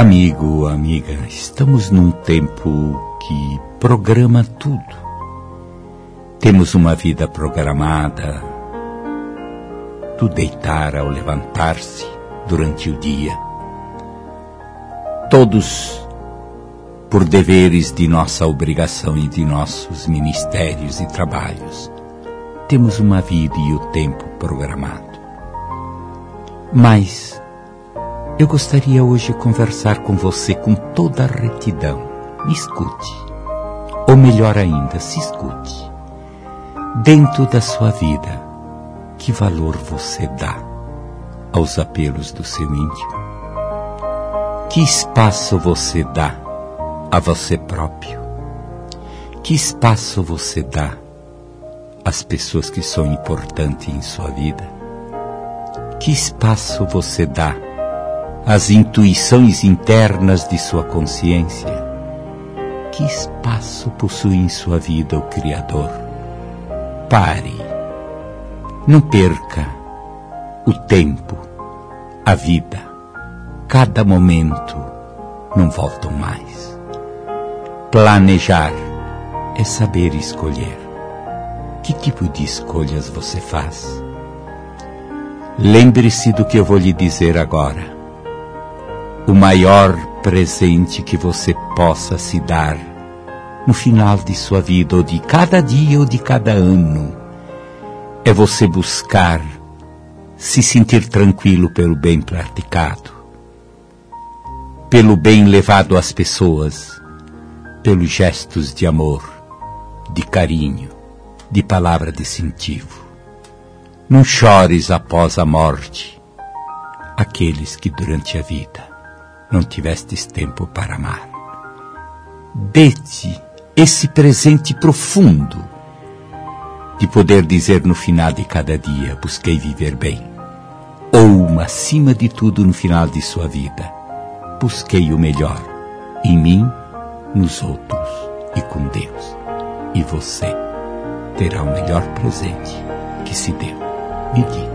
Amigo, amiga, estamos num tempo que programa tudo. Temos uma vida programada, do deitar ao levantar-se durante o dia. Todos por deveres de nossa obrigação e de nossos ministérios e trabalhos. Temos uma vida e o tempo programado. Mas eu gostaria hoje de conversar com você com toda a retidão. Me escute. Ou melhor ainda, se escute. Dentro da sua vida, que valor você dá aos apelos do seu íntimo? Que espaço você dá a você próprio? Que espaço você dá às pessoas que são importantes em sua vida? Que espaço você dá às intuições internas de sua consciência? Que espaço possui em sua vida o Criador? Pare. Não perca o tempo, a vida. Cada momento não voltam mais. Planejar é saber escolher. Que tipo de escolhas você faz? Lembre-se do que eu vou lhe dizer agora. O maior presente que você possa se dar no final de sua vida, ou de cada dia, ou de cada ano, é você buscar se sentir tranquilo pelo bem praticado, pelo bem levado às pessoas, pelos gestos de amor, de carinho, de palavra de incentivo. Não chores após a morte aqueles que durante a vida não tivestes tempo para amar. Dê-te esse presente profundo de poder dizer no final de cada dia: busquei viver bem. Ou, acima de tudo, no final de sua vida, busquei o melhor em mim, nos outros e com Deus. E você terá o melhor presente que se deu. Me diga.